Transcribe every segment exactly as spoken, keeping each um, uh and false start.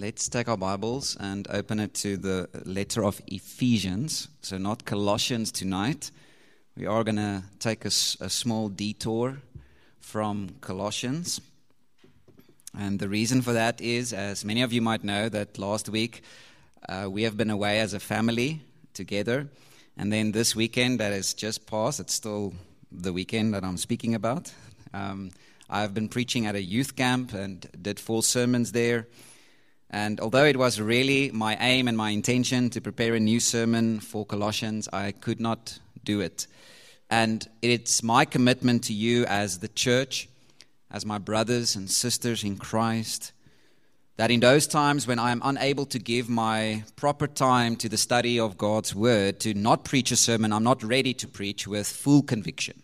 let's take our Bibles and open it to the letter of Ephesians. So not Colossians tonight. We are going to take a, a small detour from Colossians. And the reason for that is, as many of you might know, that last week uh, we have been away as a family together. And then this weekend that has just passed, it's still the weekend that I'm speaking about. Um, I've been preaching at a youth camp and did four sermons there. And although it was really my aim and my intention to prepare a new sermon for Colossians, I could not do it. And it's my commitment to you as the church, as my brothers and sisters in Christ, that in those times when I am unable to give my proper time to the study of God's Word, to not preach a sermon, I'm not ready to preach with full conviction.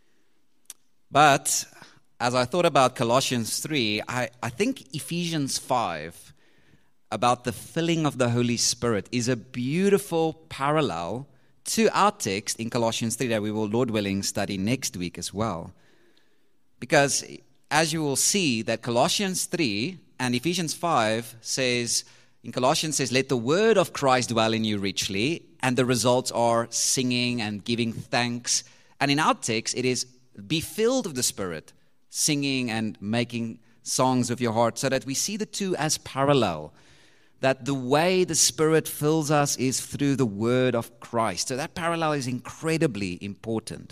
But as I thought about Colossians three, I, I think Ephesians five, about the filling of the Holy Spirit, is a beautiful parallel to our text in Colossians three that we will, Lord willing, study next week as well. Because as you will see, that Colossians three and Ephesians five says, in Colossians says, let the word of Christ dwell in you richly, and the results are singing and giving thanks. And in our text, it is be filled with the Spirit, singing and making songs of your heart, so that we see the two as parallel. That the way the Spirit fills us is through the word of Christ. So that parallel is incredibly important.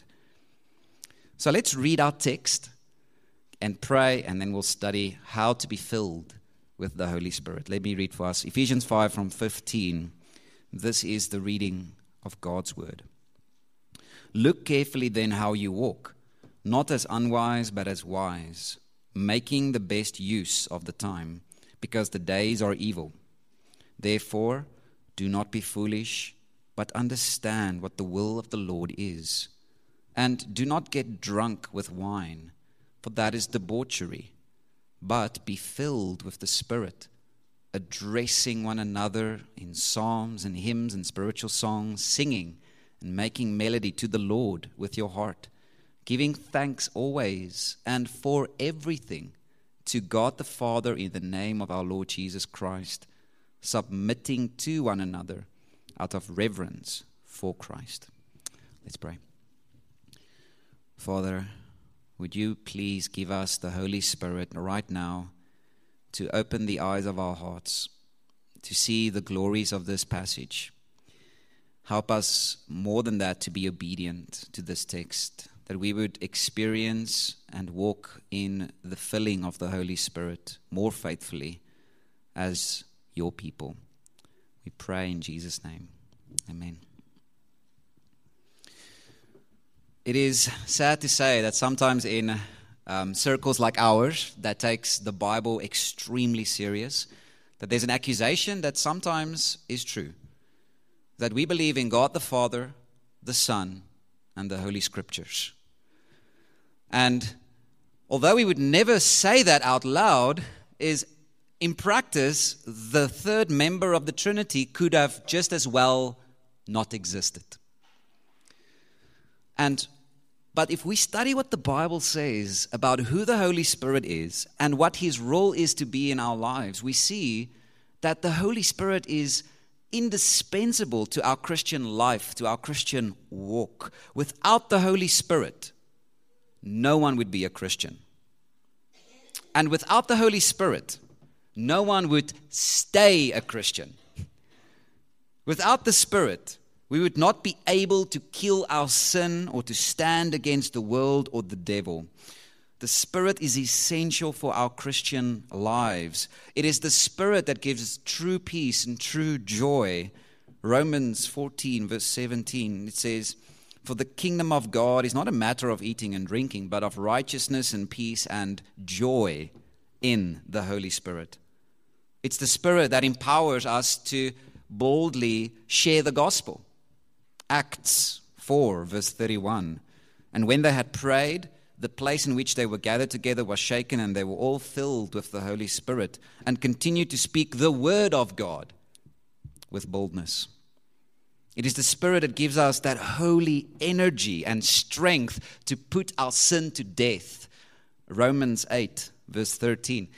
So let's read our text and pray, and then we'll study how to be filled with the Holy Spirit. Let me read for us Ephesians five from fifteen. This is the reading of God's word. Look carefully then how you walk, not as unwise but as wise, making the best use of the time, because the days are evil. Therefore, do not be foolish, but understand what the will of the Lord is. And do not get drunk with wine, for that is debauchery, but be filled with the Spirit, addressing one another in psalms and hymns and spiritual songs, singing and making melody to the Lord with your heart, giving thanks always and for everything to God the Father in the name of our Lord Jesus Christ, submitting to one another out of reverence for Christ. Let's pray. Father, would you please give us the Holy Spirit right now to open the eyes of our hearts, to see the glories of this passage. Help us more than that to be obedient to this text, that we would experience and walk in the filling of the Holy Spirit more faithfully as your people. We pray in Jesus' name. Amen. It is sad to say that sometimes in um, circles like ours that takes the Bible extremely serious, that there's an accusation that sometimes is true, that we believe in God the Father, the Son, and the Holy Scriptures. And although we would never say that out loud, is in practice, the third member of the Trinity could have just as well not existed. And but if we study what the Bible says about who the Holy Spirit is and what his role is to be in our lives, we see that the Holy Spirit is indispensable to our Christian life, to our Christian walk. Without the Holy Spirit, no one would be a Christian. And without the Holy Spirit, no one would stay a Christian. Without the Spirit, we would not be able to kill our sin or to stand against the world or the devil. The Spirit is essential for our Christian lives. It is the Spirit that gives true peace and true joy. Romans fourteen, verse seventeen, it says, for the kingdom of God is not a matter of eating and drinking, but of righteousness and peace and joy in the Holy Spirit. It's the Spirit that empowers us to boldly share the gospel. Acts four, verse thirty-one. And when they had prayed, the place in which they were gathered together was shaken, and they were all filled with the Holy Spirit, and continued to speak the word of God with boldness. It is the Spirit that gives us that holy energy and strength to put our sin to death. Romans eight, verse thirteen.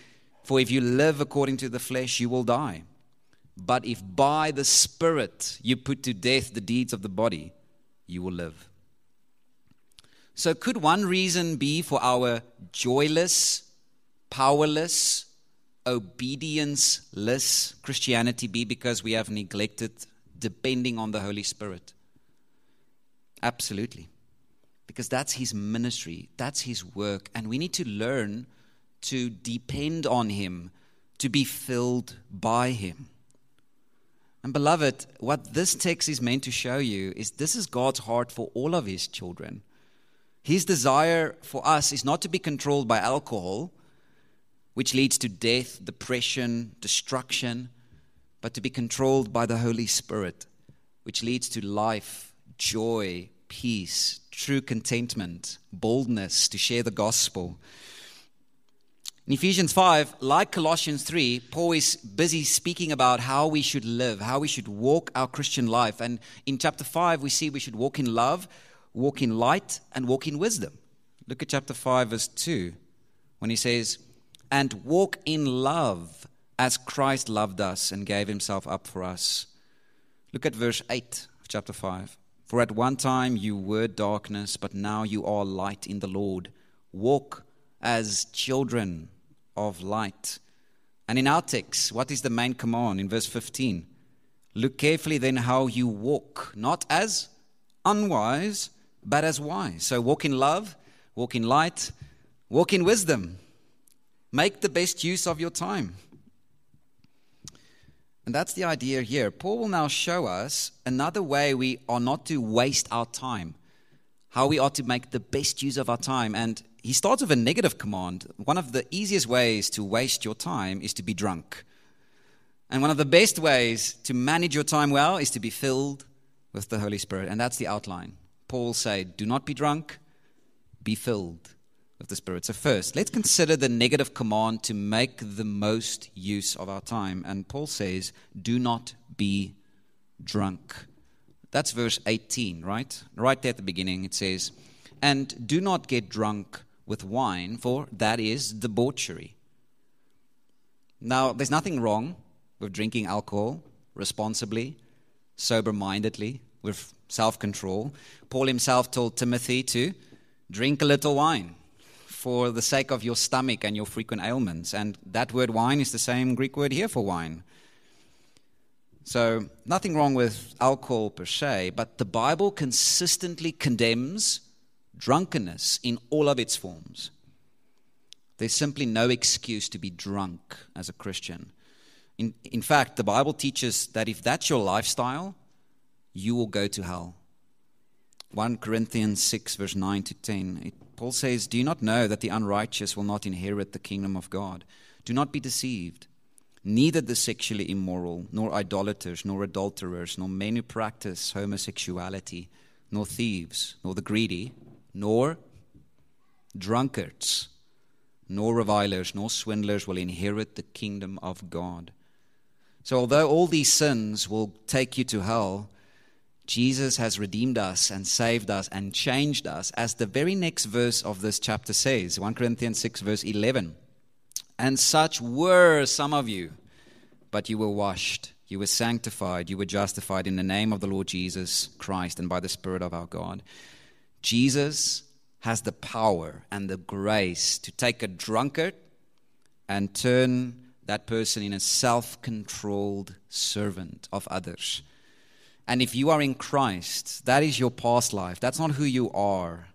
For if you live according to the flesh, you will die. But if by the Spirit you put to death the deeds of the body, you will live. So could one reason be for our joyless, powerless, obedience-less Christianity be because we have neglected depending on the Holy Spirit? Absolutely. Because that's His ministry, that's His work, and we need to learn to depend on Him, to be filled by Him. And beloved, what this text is meant to show you is this is God's heart for all of His children. His desire for us is not to be controlled by alcohol, which leads to death, depression, destruction, but to be controlled by the Holy Spirit, which leads to life, joy, peace, true contentment, boldness to share the gospel. In Ephesians five, like Colossians three, Paul is busy speaking about how we should live, how we should walk our Christian life. And in chapter five, we see we should walk in love, walk in light, and walk in wisdom. Look at chapter five, verse two, when he says, and walk in love as Christ loved us and gave Himself up for us. Look at verse eight of chapter five. For at one time you were darkness, but now you are light in the Lord. Walk as children of light. And in our text, what is the main command in verse fifteen? Look carefully then how you walk, not as unwise, but as wise. So walk in love, walk in light, walk in wisdom. Make the best use of your time. And that's the idea here. Paul will now show us another way we are not to waste our time, how we are to make the best use of our time. And he starts with a negative command. One of the easiest ways to waste your time is to be drunk. And one of the best ways to manage your time well is to be filled with the Holy Spirit. And that's the outline. Paul said, do not be drunk, be filled with the Spirit. So first, let's consider the negative command to make the most use of our time. And Paul says, do not be drunk. That's verse eighteen, right? Right there at the beginning, it says, and do not get drunk with wine, for that is debauchery. Now, there's nothing wrong with drinking alcohol responsibly, sober-mindedly, with self-control. Paul himself told Timothy to drink a little wine for the sake of your stomach and your frequent ailments. And that word wine is the same Greek word here for wine. So nothing wrong with alcohol per se, but the Bible consistently condemns drunkenness in all of its forms. There's simply no excuse to be drunk as a Christian. In, in fact, the Bible teaches that if that's your lifestyle, you will go to hell. First Corinthians six, verse nine to ten, it, Paul says, do you not know that the unrighteous will not inherit the kingdom of God? Do not be deceived. Neither the sexually immoral, nor idolaters, nor adulterers, nor men who practice homosexuality, nor thieves, nor the greedy, nor drunkards, nor revilers, nor swindlers will inherit the kingdom of God. So although all these sins will take you to hell, Jesus has redeemed us and saved us and changed us, as the very next verse of this chapter says, First Corinthians six, verse eleven. And such were some of you, but you were washed, you were sanctified, you were justified in the name of the Lord Jesus Christ and by the Spirit of our God. Jesus has the power and the grace to take a drunkard and turn that person in a self-controlled servant of others. And if you are in Christ, that is your past life. That's not who you are.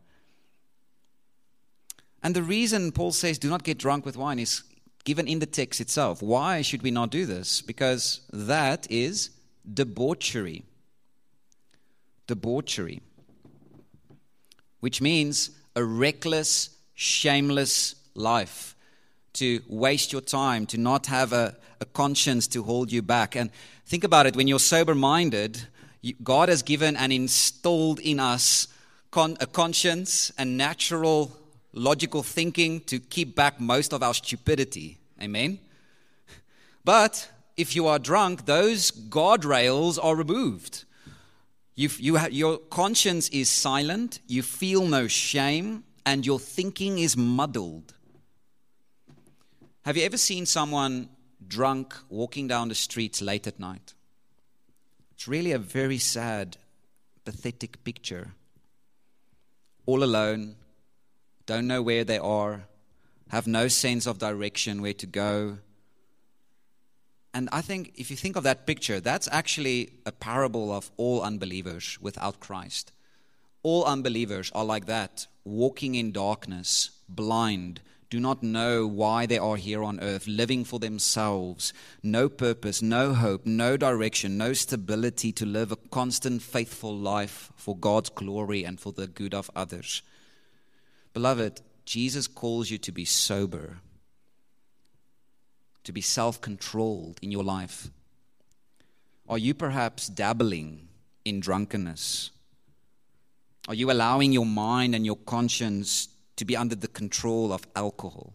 And the reason Paul says do not get drunk with wine is given in the text itself. Why should we not do this? Because that is debauchery. Debauchery. Which means a reckless, shameless life. To waste your time, to not have a, a conscience to hold you back. And think about it, when you're sober-minded, you, God has given and installed in us con, a conscience and natural, logical thinking to keep back most of our stupidity. Amen? But if you are drunk, those guardrails are removed. You, you ha, your conscience is silent, you feel no shame, and your thinking is muddled. Have you ever seen someone drunk walking down the streets late at night? It's really a very sad, pathetic picture. All alone, don't know where they are, have no sense of direction, where to go. And I think if you think of that picture, that's actually a parable of all unbelievers without Christ. All unbelievers are like that, walking in darkness, blind, do not know why they are here on earth, living for themselves, no purpose, no hope, no direction, no stability to live a constant, faithful life for God's glory and for the good of others. Beloved, Jesus calls you to be sober, to be self-controlled in your life. Are you perhaps dabbling in drunkenness? Are you allowing your mind and your conscience to be under the control of alcohol?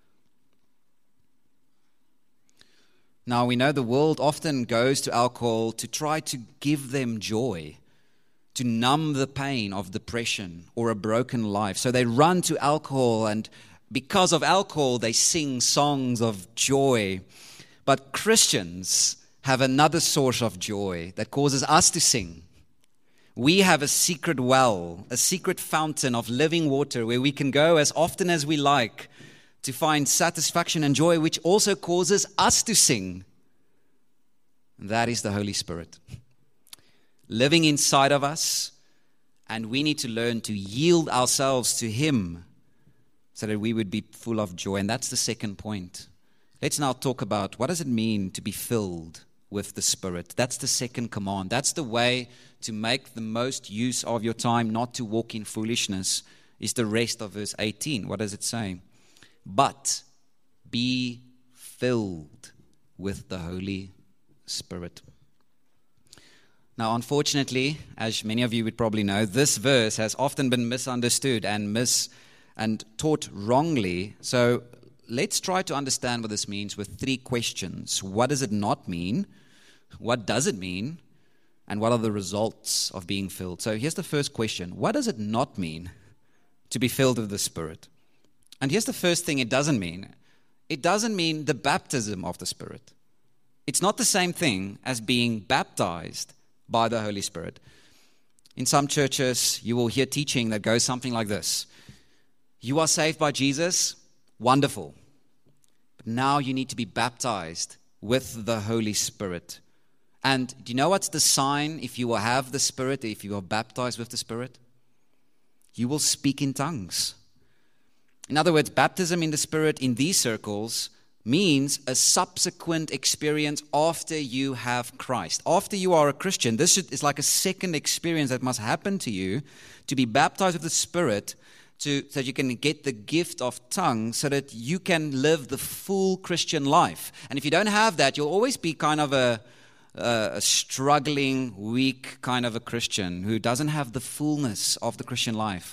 Now, we know the world often goes to alcohol to try to give them joy, to numb the pain of depression or a broken life. So they run to alcohol, and because of alcohol, they sing songs of joy. But Christians have another source of joy that causes us to sing. We have a secret well, a secret fountain of living water where we can go as often as we like to find satisfaction and joy, which also causes us to sing. And that is the Holy Spirit living inside of us, and we need to learn to yield ourselves to Him so that we would be full of joy. And that's the second point. Let's now talk about what does it mean to be filled with the Spirit. That's the second command. That's the way to make the most use of your time, not to walk in foolishness, is the rest of verse eighteen. What does it say? But be filled with the Holy Spirit. Now, unfortunately, as many of you would probably know, this verse has often been misunderstood and mis and taught wrongly. So let's try to understand what this means with three questions. What does it not mean? What does it mean? And what are the results of being filled? So here's the first question. What does it not mean to be filled with the Spirit? And here's the first thing it doesn't mean. It doesn't mean the baptism of the Spirit. It's not the same thing as being baptized by the Holy Spirit. In some churches, you will hear teaching that goes something like this. You are saved by Jesus, wonderful. But now you need to be baptized with the Holy Spirit. And do you know what's the sign if you will have the Spirit, if you are baptized with the Spirit? You will speak in tongues. In other words, baptism in the Spirit in these circles means a subsequent experience after you have Christ. After you are a Christian, this is like a second experience that must happen to you to be baptized with the Spirit, to, so that you can get the gift of tongues so that you can live the full Christian life. And if you don't have that, you'll always be kind of a, a, a struggling, weak kind of a Christian who doesn't have the fullness of the Christian life.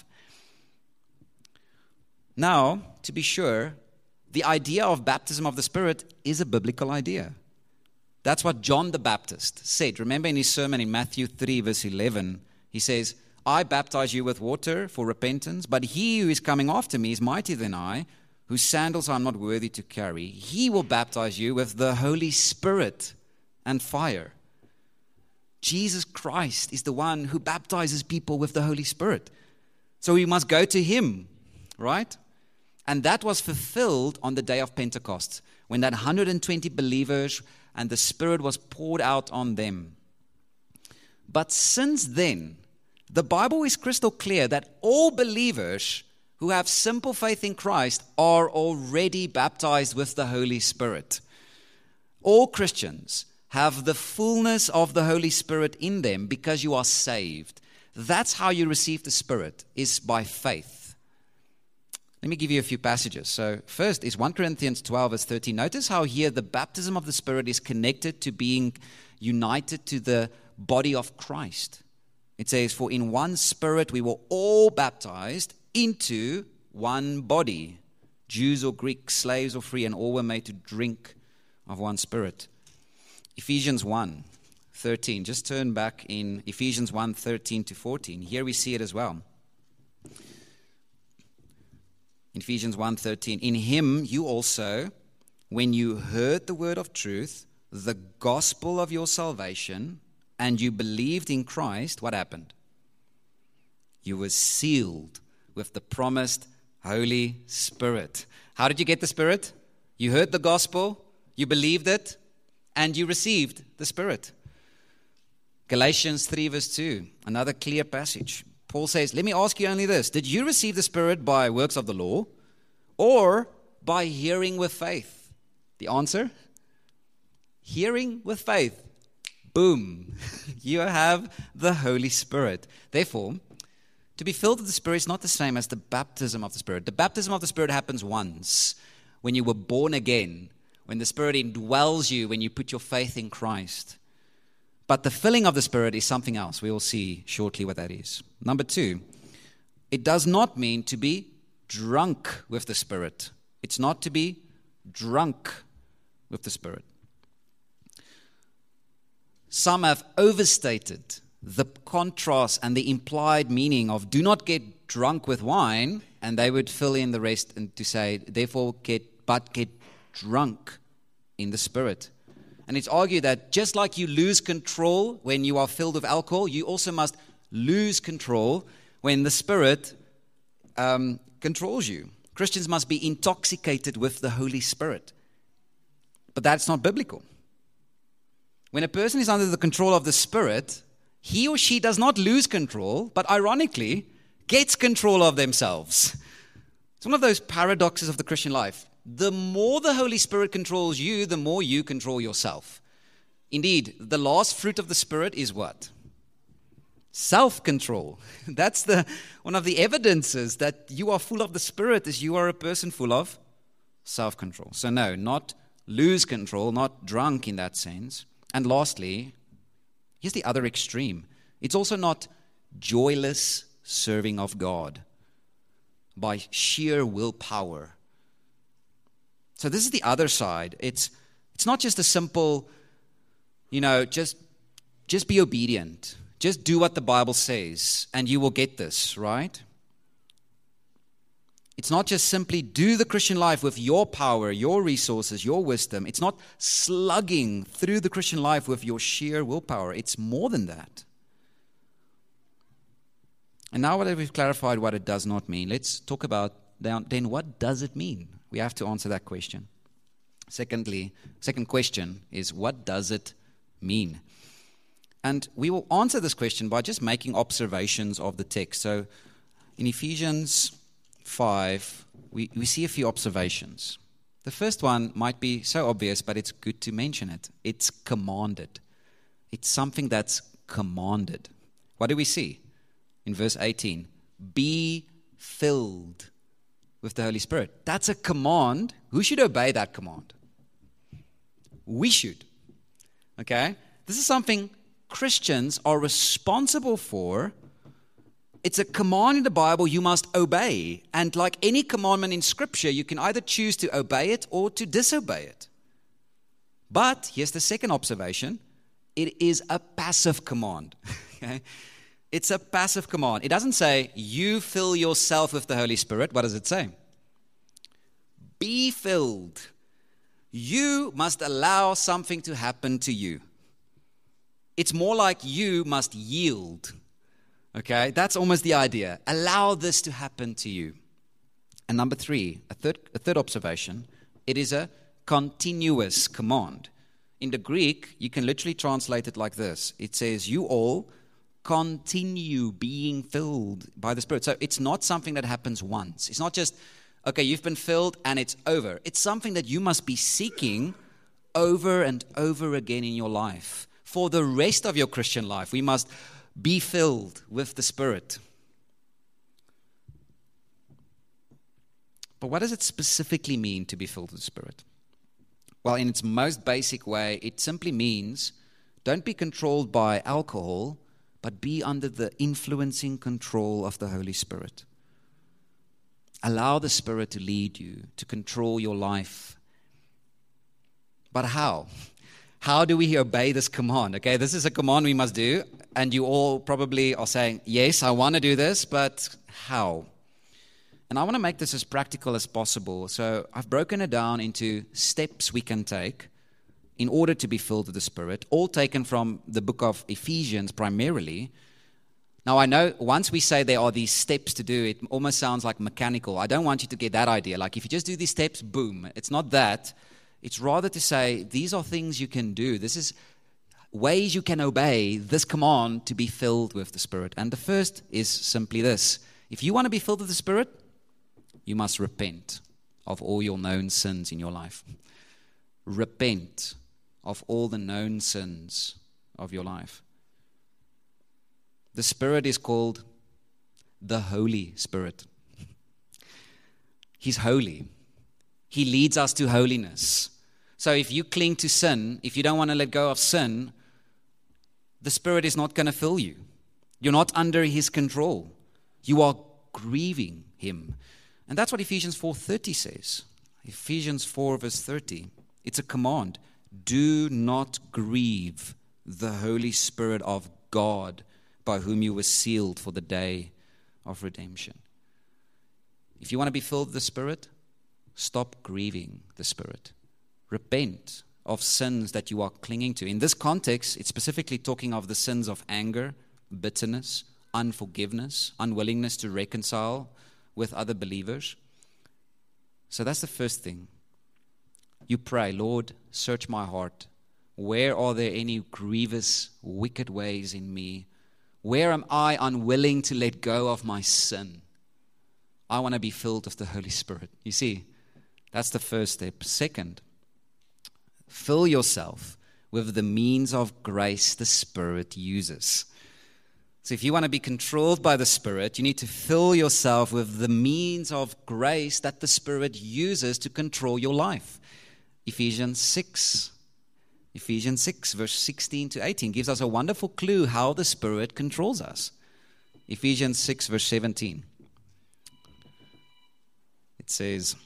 Now, to be sure, the idea of baptism of the Spirit is a biblical idea. That's what John the Baptist said. Remember in his sermon in Matthew three, verse eleven, he says, I baptize you with water for repentance, but he who is coming after me is mightier than I, whose sandals I am not worthy to carry. He will baptize you with the Holy Spirit and fire. Jesus Christ is the one who baptizes people with the Holy Spirit. So we must go to Him, right? And that was fulfilled on the day of Pentecost, when that one hundred twenty believers and the Spirit was poured out on them. But since then, the Bible is crystal clear that all believers who have simple faith in Christ are already baptized with the Holy Spirit. All Christians have the fullness of the Holy Spirit in them because you are saved. That's how you receive the Spirit, is by faith. Let me give you a few passages. So first is First Corinthians twelve, verse thirteen. Notice how here the baptism of the Spirit is connected to being united to the body of Christ. It says, for in one Spirit we were all baptized into one body. Jews or Greeks, slaves or free, and all were made to drink of one Spirit. Ephesians one, thirteen. Just turn back in Ephesians one, thirteen to fourteen. Here we see it as well. In Ephesians one thirteen, in Him you also, when you heard the word of truth, the gospel of your salvation, and you believed in Christ, what happened? You were sealed with the promised Holy Spirit. How did you get the Spirit? You heard the gospel, you believed it, and you received the Spirit. Galatians three verse two, another clear passage. Paul says, let me ask you only this. Did you receive the Spirit by works of the law or by hearing with faith? The answer? Hearing with faith. Boom. You have the Holy Spirit. Therefore, to be filled with the Spirit is not the same as the baptism of the Spirit. The baptism of the Spirit happens once when you were born again, when the Spirit indwells you, when you put your faith in Christ. But the filling of the Spirit is something else. We will see shortly what that is. Number two, it does not mean to be drunk with the Spirit. It's not to be drunk with the Spirit. Some have overstated the contrast and the implied meaning of do not get drunk with wine, and they would fill in the rest and to say, therefore get, but get drunk in the Spirit. And it's argued that just like you lose control when you are filled with alcohol, you also must lose control when the Spirit um, controls you. Christians must be intoxicated with the Holy Spirit. But that's not biblical. When a person is under the control of the Spirit, he or she does not lose control, but ironically, gets control of themselves. It's one of those paradoxes of the Christian life. The more the Holy Spirit controls you, the more you control yourself. Indeed, the last fruit of the Spirit is what? Self-control. That's the one of the evidences that you are full of the Spirit is you are a person full of self-control. So no, not lose control, not drunk in that sense. And lastly, here's the other extreme. It's also not joyless serving of God by sheer willpower. So this is the other side. It's it's not just a simple, you know, just just be obedient. Just do what the Bible says and you will get this, right? It's not just simply do the Christian life with your power, your resources, your wisdom. It's not slugging through the Christian life with your sheer willpower. It's more than that. And now that we've clarified what it does not mean, let's talk about then what does it mean? We have to answer that question. Secondly, second question is what does it mean? And we will answer this question by just making observations of the text. So in Ephesians five, we, we see a few observations. The first one might be so obvious, but it's good to mention it. It's commanded. It's something that's commanded. What do we see? In verse eighteen, be filled with the Holy Spirit. That's a command. Who should obey that command? We should. Okay? This is something Christians are responsible for. It's a command in the Bible you must obey. And like any commandment in Scripture, you can either choose to obey it or to disobey it. But here's the second observation. It is a passive command. Okay? It's a passive command. It doesn't say, you fill yourself with the Holy Spirit. What does it say? Be filled. You must allow something to happen to you. It's more like you must yield. Okay, that's almost the idea. Allow this to happen to you. And number three, a third, a third observation, it is a continuous command. In the Greek, you can literally translate it like this. It says, you all continue being filled by the Spirit. So it's not something that happens once. It's not just, okay, you've been filled and it's over. It's something that you must be seeking over and over again in your life. For the rest of your Christian life, we must be filled with the Spirit. But what does it specifically mean to be filled with the Spirit? Well, in its most basic way, it simply means don't be controlled by alcohol, but be under the influencing control of the Holy Spirit. Allow the Spirit to lead you, to control your life. But how? How do we obey this command? Okay, this is a command we must do, and you all probably are saying, yes, I want to do this, but how? And I want to make this as practical as possible. So I've broken it down into steps we can take in order to be filled with the Spirit, all taken from the book of Ephesians primarily. Now, I know once we say there are these steps to do, it almost sounds like mechanical. I don't want you to get that idea. Like if you just do these steps, boom. It's not that. It's rather to say these are things you can do. This is ways you can obey this command to be filled with the Spirit. And the first is simply this. If you want to be filled with the Spirit, you must repent of all your known sins in your life. Repent of all the known sins of your life. The Spirit is called the Holy Spirit. He's holy. He leads us to holiness. So if you cling to sin, if you don't want to let go of sin, the Spirit is not going to fill you. You're not under His control. You are grieving Him. And that's what Ephesians four thirty says. Ephesians four verse thirty. It's a command. Do not grieve the Holy Spirit of God, by whom you were sealed for the day of redemption. If you want to be filled with the Spirit, stop grieving the Spirit. Repent of sins that you are clinging to. In this context, it's specifically talking of the sins of anger, bitterness, unforgiveness, unwillingness to reconcile with other believers. So that's the first thing. You pray, Lord, search my heart. Where are there any grievous, wicked ways in me? Where am I unwilling to let go of my sin? I want to be filled with the Holy Spirit. You see, that's the first step. Second, fill yourself with the means of grace the Spirit uses. So if you want to be controlled by the Spirit, you need to fill yourself with the means of grace that the Spirit uses to control your life. Ephesians six. Ephesians six, verse sixteen to eighteen gives us a wonderful clue how the Spirit controls us. Ephesians six, verse seventeen. It says,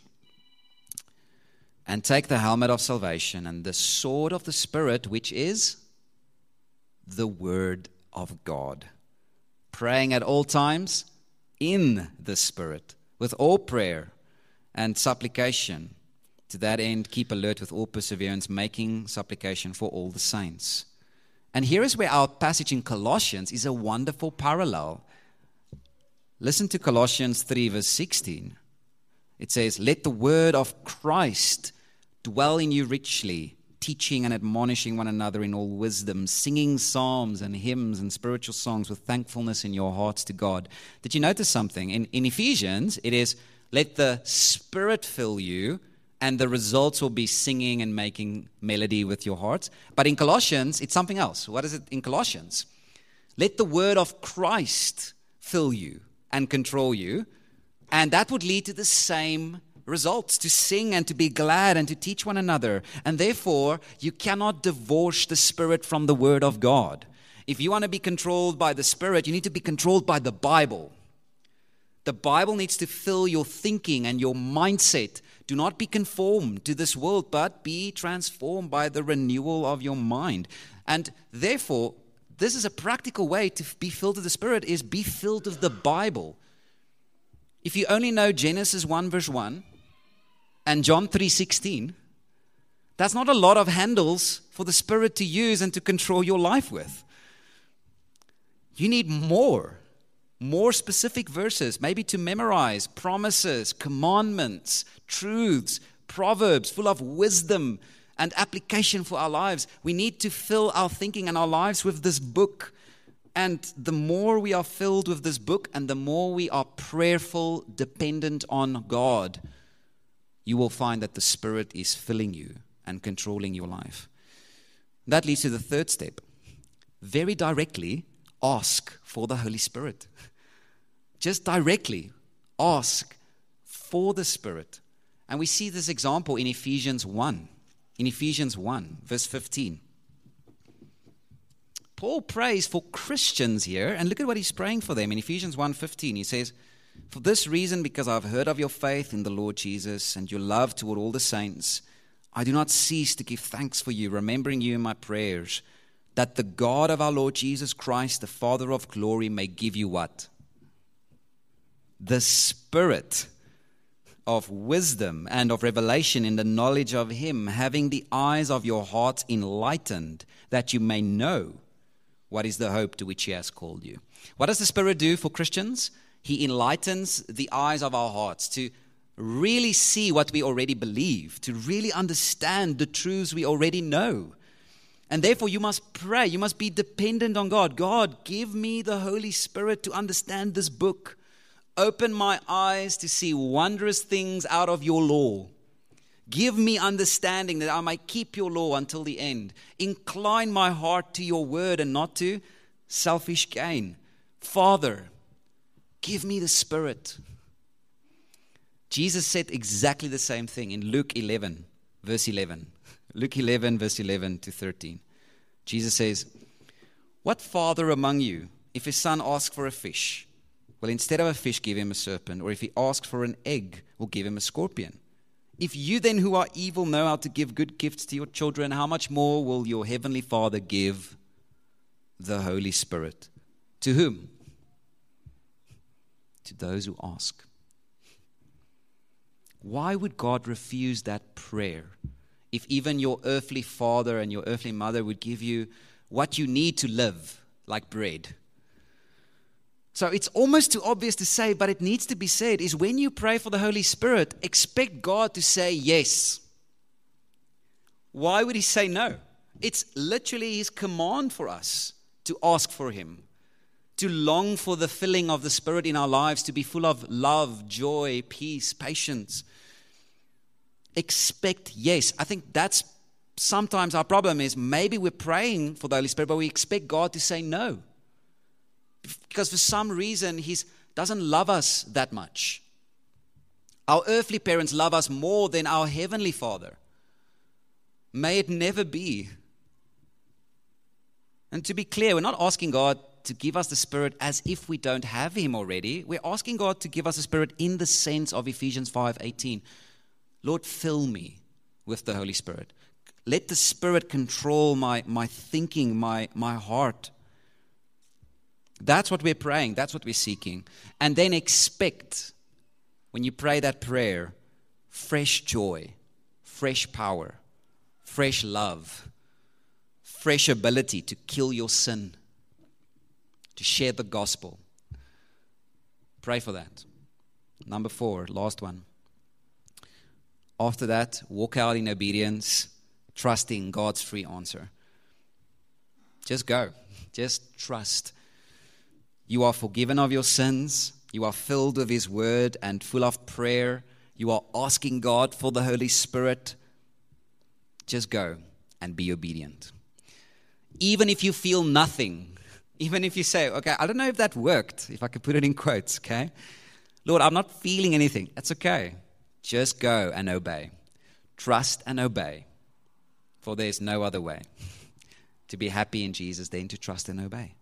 and take the helmet of salvation and the sword of the Spirit, which is the Word of God. Praying at all times in the Spirit, with all prayer and supplication. To that end, keep alert with all perseverance, making supplication for all the saints. And here is where our passage in Colossians is a wonderful parallel. Listen to Colossians three, verse sixteen. It says, let the word of Christ dwell in you richly, teaching and admonishing one another in all wisdom, singing psalms and hymns and spiritual songs with thankfulness in your hearts to God. Did you notice something? In, in Ephesians, it is, let the Spirit fill you, and the results will be singing and making melody with your hearts. But in Colossians, it's something else. What is it in Colossians? Let the word of Christ fill you and control you, and that would lead to the same results, to sing and to be glad and to teach one another. And therefore, you cannot divorce the Spirit from the Word of God. If you want to be controlled by the Spirit, you need to be controlled by the Bible. The Bible needs to fill your thinking and your mindset. Do not be conformed to this world, but be transformed by the renewal of your mind. And therefore, this is a practical way to be filled with the Spirit, is be filled with the Bible. If you only know Genesis one verse one and John three sixteen, that's not a lot of handles for the Spirit to use and to control your life with. You need more. More specific verses, maybe to memorize, promises, commandments, truths, proverbs full of wisdom and application for our lives. We need to fill our thinking and our lives with this book. And the more we are filled with this book and the more we are prayerful, dependent on God, you will find that the Spirit is filling you and controlling your life. That leads to the third step. Very directly, ask for the Holy Spirit. Just directly ask for the Spirit. And we see this example in Ephesians one. In Ephesians one, verse fifteen. Paul prays for Christians here, and look at what he's praying for them. In Ephesians one fifteen, he says, for this reason, because I've heard of your faith in the Lord Jesus and your love toward all the saints, I do not cease to give thanks for you, remembering you in my prayers, that the God of our Lord Jesus Christ, the Father of glory, may give you what? the Spirit of wisdom and of revelation in the knowledge of Him, having the eyes of your hearts enlightened, that you may know what is the hope to which He has called you. What does the Spirit do for Christians? He enlightens the eyes of our hearts to really see what we already believe, to really understand the truths we already know. And therefore, you must pray. You must be dependent on God. God, give me the Holy Spirit to understand this book. Open my eyes to see wondrous things out of your law. Give me understanding that I might keep your law until the end. Incline my heart to your word and not to selfish gain. Father, give me the Spirit. Jesus said exactly the same thing in Luke eleven, verse eleven. Luke eleven, verse eleven to thirteen. Jesus says, what father among you, if his son asks for a fish, will instead of a fish give him a serpent? Or if he asks for an egg, will give him a scorpion? If you then who are evil know how to give good gifts to your children, how much more will your heavenly Father give the Holy Spirit? To whom? To those who ask. Why would God refuse that prayer if even your earthly father and your earthly mother would give you what you need to live, like bread? So it's almost too obvious to say, but it needs to be said, is when you pray for the Holy Spirit, expect God to say yes. Why would He say no? It's literally His command for us to ask for Him, to long for the filling of the Spirit in our lives, to be full of love, joy, peace, patience. Expect yes. I think that's sometimes our problem is maybe we're praying for the Holy Spirit, but we expect God to say no. Because for some reason, He doesn't love us that much. Our earthly parents love us more than our heavenly Father. May it never be. And to be clear, we're not asking God to give us the Spirit as if we don't have Him already. We're asking God to give us the Spirit in the sense of Ephesians five eighteen. Lord, fill me with the Holy Spirit. Let the Spirit control my, my thinking, my, my heart. That's what we're praying. That's what we're seeking. And then expect, when you pray that prayer, fresh joy, fresh power, fresh love, fresh ability to kill your sin, to share the gospel. Pray for that. Number four, last one. After that, walk out in obedience, trusting God's free answer. Just go. Just trust. You are forgiven of your sins. You are filled with His word and full of prayer. You are asking God for the Holy Spirit. Just go and be obedient. Even if you feel nothing, even if you say, okay, I don't know if that worked, if I could put it in quotes, okay? Lord, I'm not feeling anything. That's okay. Just go and obey. Trust and obey. For there's no other way to be happy in Jesus than to trust and obey.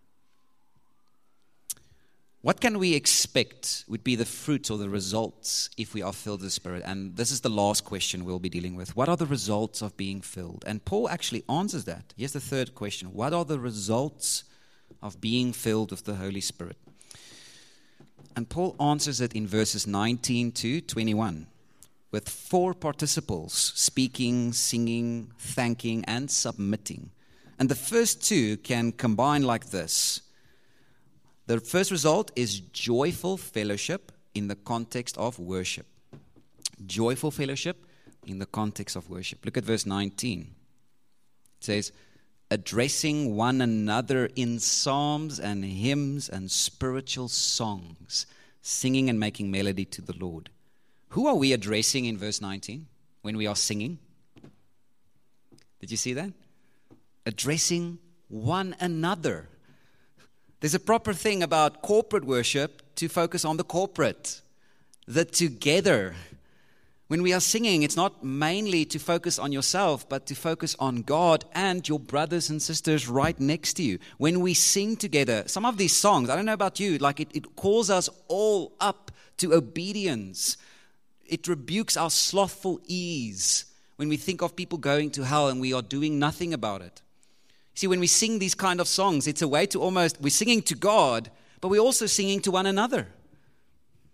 What can we expect would be the fruits or the results if we are filled with the Spirit? And this is the last question we'll be dealing with. What are the results of being filled? And Paul actually answers that. Here's the third question. What are the results of being filled with the Holy Spirit? And Paul answers it in verses nineteen to twenty-one with four participles: speaking, singing, thanking, and submitting. And the first two can combine like this. The first result is joyful fellowship in the context of worship. Joyful fellowship in the context of worship. Look at verse nineteen. It says, addressing one another in psalms and hymns and spiritual songs, singing and making melody to the Lord. Who are we addressing in verse nineteen when we are singing? Did you see that? Addressing one another. There's a proper thing about corporate worship to focus on the corporate, the together. When we are singing, it's not mainly to focus on yourself, but to focus on God and your brothers and sisters right next to you. When we sing together, some of these songs, I don't know about you, like it, it calls us all up to obedience. It rebukes our slothful ease when we think of people going to hell and we are doing nothing about it. See, when we sing these kind of songs, it's a way to almost, we're singing to God, but we're also singing to one another.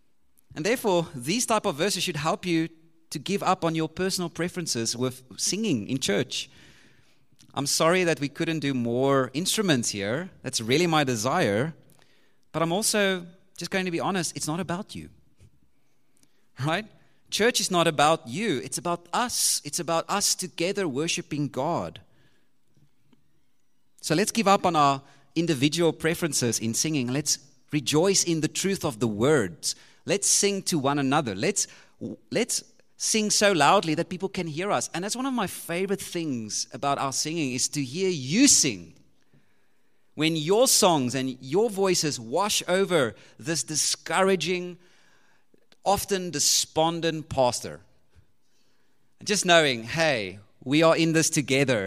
And therefore, these type of verses should help you to give up on your personal preferences with singing in church. I'm sorry that we couldn't do more instruments here. That's really my desire. But I'm also just going to be honest, it's not about you. Right? Church is not about you. It's about us. It's about us together worshiping God. So let's give up on our individual preferences in singing. Let's rejoice in the truth of the words. Let's sing to one another. Let's let's sing so loudly that people can hear us. And that's one of my favorite things about our singing is to hear you sing. When your songs and your voices wash over this discouraging, often despondent pastor. Just knowing, hey, we are in this together.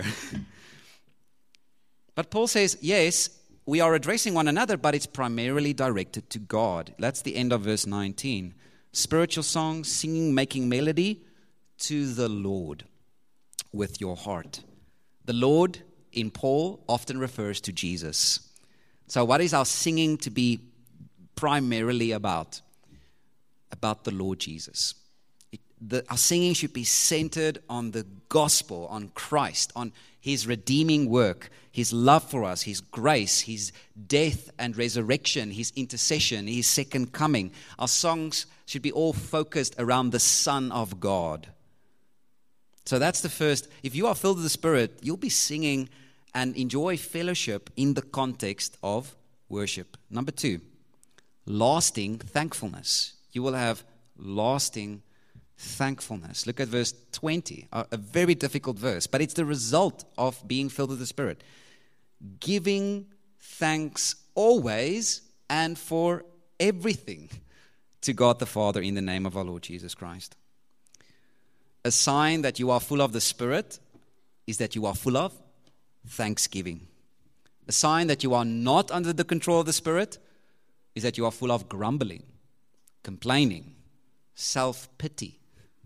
But Paul says, yes, we are addressing one another, but it's primarily directed to God. That's the end of verse nineteen. Spiritual songs, singing, making melody to the Lord with your heart. The Lord in Paul often refers to Jesus. So what is our singing to be primarily about? About the Lord Jesus. It, the, our singing should be centered on the gospel, on Christ, on His redeeming work, His love for us, His grace, His death and resurrection, His intercession, His second coming. Our songs should be all focused around the Son of God. So that's the first. If you are filled with the Spirit, you'll be singing and enjoy fellowship in the context of worship. Number two, lasting thankfulness. You will have lasting thankfulness. Look at verse twenty, a, a very difficult verse, but it's the result of being filled with the Spirit. Giving thanks always and for everything to God the Father in the name of our Lord Jesus Christ. A sign that you are full of the Spirit is that you are full of thanksgiving. A sign that you are not under the control of the Spirit is that you are full of grumbling, complaining, self-pity.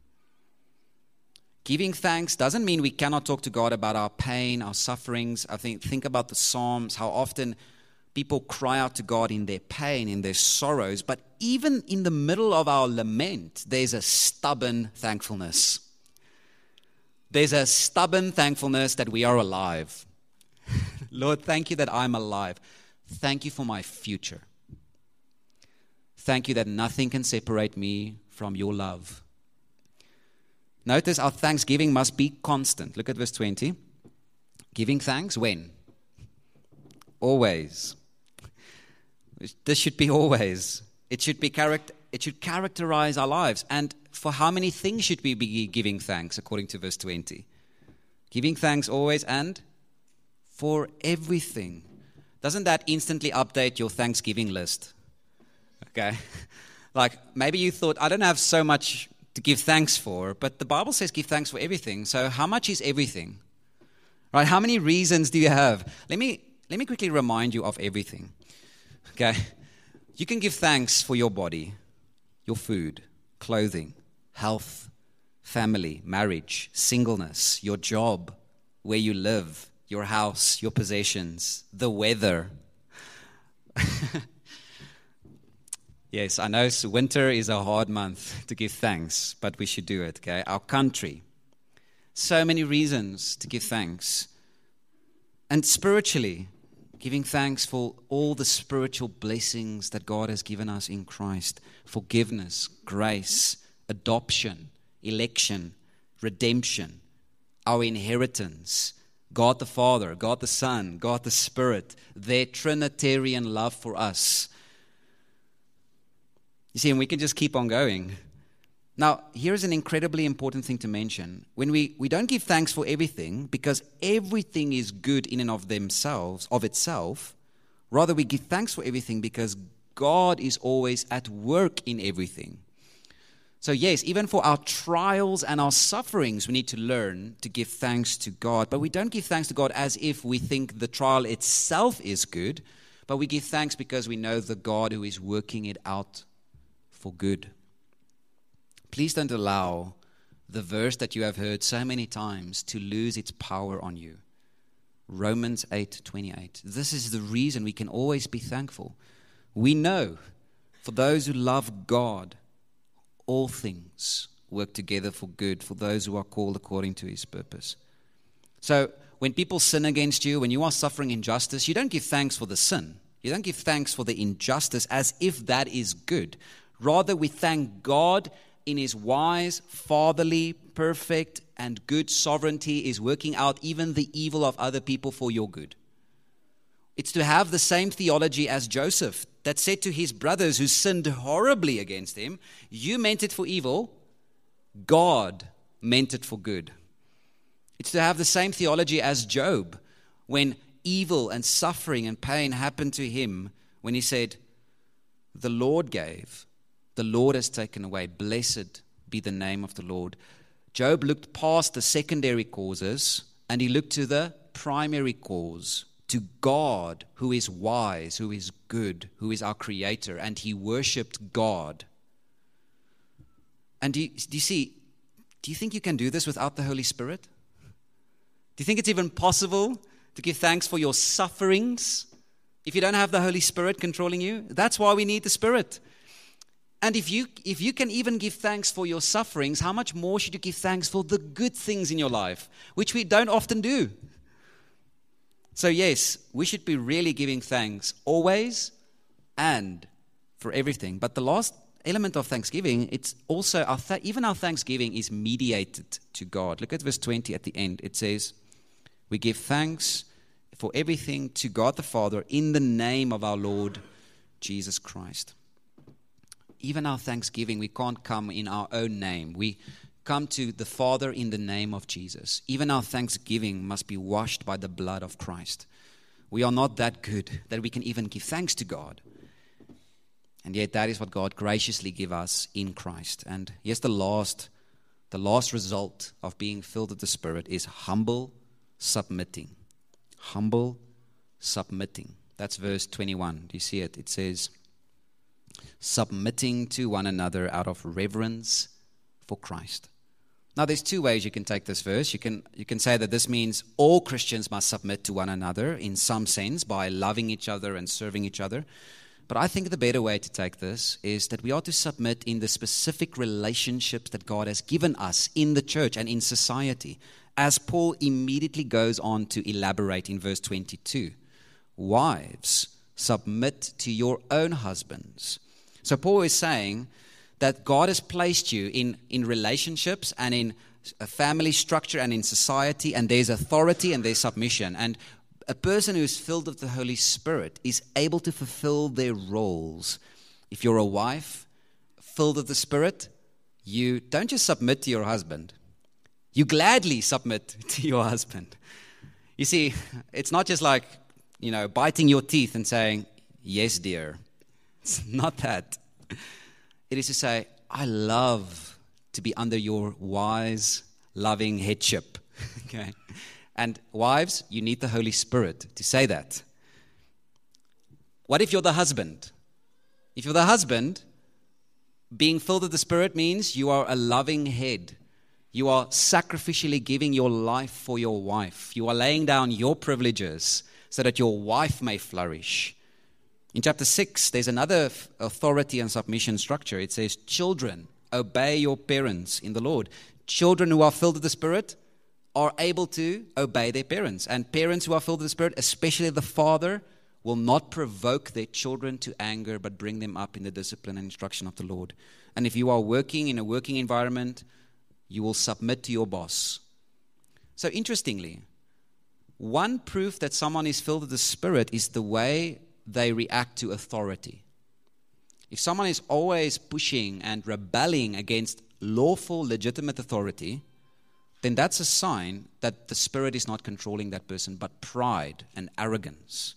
Giving thanks doesn't mean we cannot talk to God about our pain, our sufferings. I think think about the Psalms, how often people cry out to God in their pain, in their sorrows. But even in the middle of our lament, there's a stubborn thankfulness. There's a stubborn thankfulness that we are alive. Lord, thank you that I'm alive. Thank you for my future. Thank you that nothing can separate me from your love. Notice our thanksgiving must be constant. Look at verse twenty. Giving thanks when? Always. This should be always. It should be character. It should characterize our lives. And for how many things should we be giving thanks, according to verse twenty? Giving thanks always and for everything. Doesn't that instantly update your Thanksgiving list? Okay. Like maybe you thought, I don't have so much to give thanks for, but the Bible says give thanks for everything. So how much is everything? Right? How many reasons do you have? Let me let me quickly remind you of everything. Okay. You can give thanks for your body, your food, clothing, health, family, marriage, singleness, your job, where you live, your house, your possessions, the weather. Yes, I know winter is a hard month to give thanks, but we should do it, okay? Our country. So many reasons to give thanks. And spiritually, giving thanks for all the spiritual blessings that God has given us in Christ. Forgiveness, grace, adoption, election, redemption, our inheritance, God the Father, God the Son, God the Spirit, their Trinitarian love for us. You see, and we can just keep on going. Now, here's an incredibly important thing to mention. When we, we don't give thanks for everything, because everything is good in and of themselves, of itself, rather we give thanks for everything because God is always at work in everything. So yes, even for our trials and our sufferings, we need to learn to give thanks to God. But we don't give thanks to God as if we think the trial itself is good, but we give thanks because we know the God who is working it out for good. Please don't allow the verse that you have heard so many times to lose its power on you. Romans eight twenty-eight. This is the reason we can always be thankful. We know for those who love God, all things work together for good for those who are called according to his purpose. So when people sin against you, when you are suffering injustice, you don't give thanks for the sin. You don't give thanks for the injustice as if that is good. Rather, we thank God in his wise, fatherly, perfect, and good sovereignty is working out even the evil of other people for your good. It's to have the same theology as Joseph that said to his brothers who sinned horribly against him, you meant it for evil, God meant it for good. It's to have the same theology as Job when evil and suffering and pain happened to him, when he said, the Lord gave, the Lord has taken away, blessed be the name of the Lord. Job looked past the secondary causes and he looked to the primary cause, to God who is wise, who is good, who is our creator, and he worshipped God. And do you, do you see, do you think you can do this without the Holy Spirit? Do you think it's even possible to give thanks for your sufferings if you don't have the Holy Spirit controlling you? That's why we need the Spirit. And if you if you can even give thanks for your sufferings, how much more should you give thanks for the good things in your life, which we don't often do? So yes, we should be really giving thanks always and for everything. But the last element of thanksgiving, it's also, our th- even our thanksgiving is mediated to God. Look at verse twenty at the end. It says, we give thanks for everything to God the Father in the name of our Lord Jesus Christ. Even our thanksgiving, we can't come in our own name. We come to the Father in the name of Jesus. Even our thanksgiving must be washed by the blood of Christ. We are not that good that we can even give thanks to God. And yet that is what God graciously gives us in Christ. And yes, the last, the last result of being filled with the Spirit is humble submitting. Humble submitting. That's verse twenty-one. Do you see it? It says, submitting to one another out of reverence for Christ. Now, there's two ways you can take this verse. You can you can say that this means all Christians must submit to one another in some sense by loving each other and serving each other. But I think the better way to take this is that we ought to submit in the specific relationships that God has given us in the church and in society, as Paul immediately goes on to elaborate in verse twenty-two. Wives, submit to your own husbands. So Paul is saying that God has placed you in, in relationships and in a family structure and in society, and there's authority and there's submission. And a person who is filled with the Holy Spirit is able to fulfill their roles. If you're a wife filled with the Spirit, you don't just submit to your husband. You gladly submit to your husband. You see, it's not just like, you know, biting your teeth and saying, yes, dear. It's not that. It is to say, I love to be under your wise, loving headship. Okay? And wives, you need the Holy Spirit to say that. What if you're the husband? If you're the husband, being filled with the Spirit means you are a loving head. You are sacrificially giving your life for your wife. You are laying down your privileges so that your wife may flourish. In chapter six, there's another authority and submission structure. It says, children, obey your parents in the Lord. Children who are filled with the Spirit are able to obey their parents. And parents who are filled with the Spirit, especially the father, will not provoke their children to anger, but bring them up in the discipline and instruction of the Lord. And if you are working in a working environment, you will submit to your boss. So interestingly, one proof that someone is filled with the Spirit is the way they react to authority. If someone is always pushing and rebelling against lawful, legitimate authority, then that's a sign that the Spirit is not controlling that person, but pride and arrogance.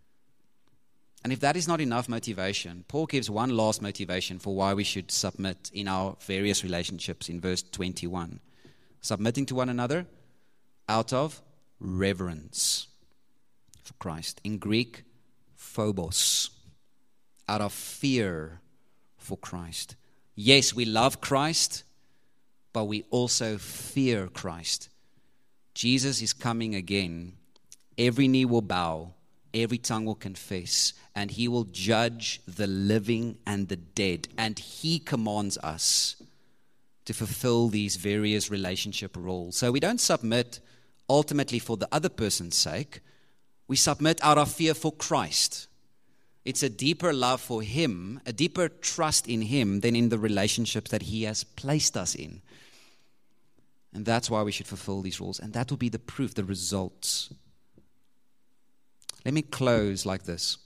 And if that is not enough motivation, Paul gives one last motivation for why we should submit in our various relationships in verse twenty-one. Submitting to one another out of reverence for Christ. In Greek, phobos, out of fear for Christ. Yes, we love Christ, but we also fear Christ. Jesus is coming again. Every knee will bow every tongue will confess, and he will judge the living and the dead. And he commands us to fulfill these various relationship roles. So we don't submit ultimately for the other person's sake. We submit out of fear for Christ. It's a deeper love for him, a deeper trust in him than in the relationships that he has placed us in. And that's why we should fulfill these roles. And that will be the proof, the results. Let me close like this.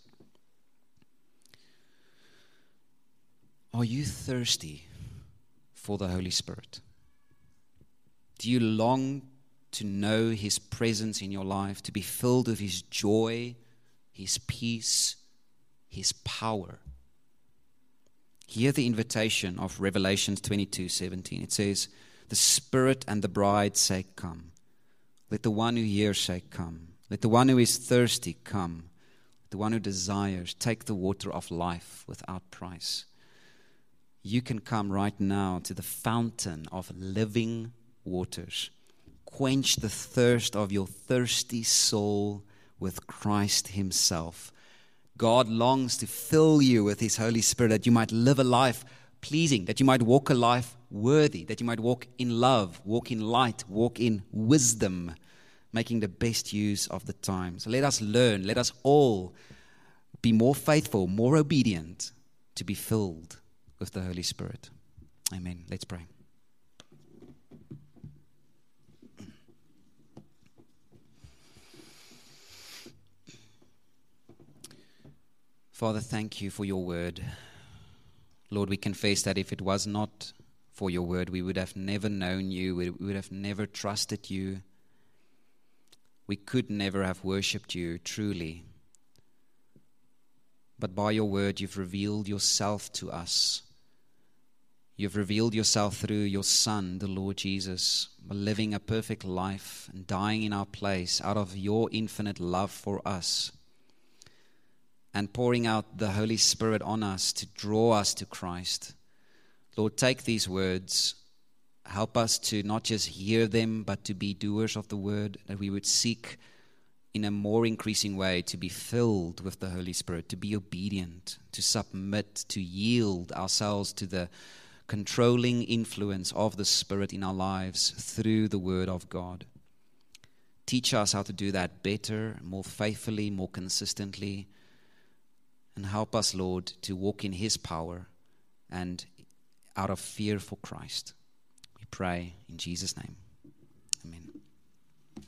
Are you thirsty for the Holy Spirit? Do you long to know his presence in your life, to be filled with his joy, his peace, his power? Hear the invitation of Revelation twenty-two seventeen. It says, the Spirit and the bride say, come. Let the one who hears say, come. Let the one who is thirsty come. Let the one who desires take the water of life without price. You can come right now to the fountain of living waters. Quench the thirst of your thirsty soul with Christ himself. God longs to fill you with his Holy Spirit, that you might live a life pleasing, that you might walk a life worthy, that you might walk in love, walk in light, walk in wisdom, making the best use of the time. So let us learn, let us all be more faithful, more obedient, to be filled with the Holy Spirit. Amen. Let's pray. Father, thank you for your word. Lord, we confess that if it was not for your word, we would have never known you, we would have never trusted you. We could never have worshipped you truly. But by your word, you've revealed yourself to us. You've revealed yourself through your Son, the Lord Jesus, living a perfect life and dying in our place out of your infinite love for us, and pouring out the Holy Spirit on us to draw us to Christ. Lord, take these words. Help us to not just hear them, but to be doers of the word, that we would seek in a more increasing way to be filled with the Holy Spirit, to be obedient, to submit, to yield ourselves to the controlling influence of the Spirit in our lives through the word of God. Teach us how to do that better, more faithfully, more consistently, and help us, Lord, to walk in his power and out of fear for Christ. We pray in Jesus' name. Amen.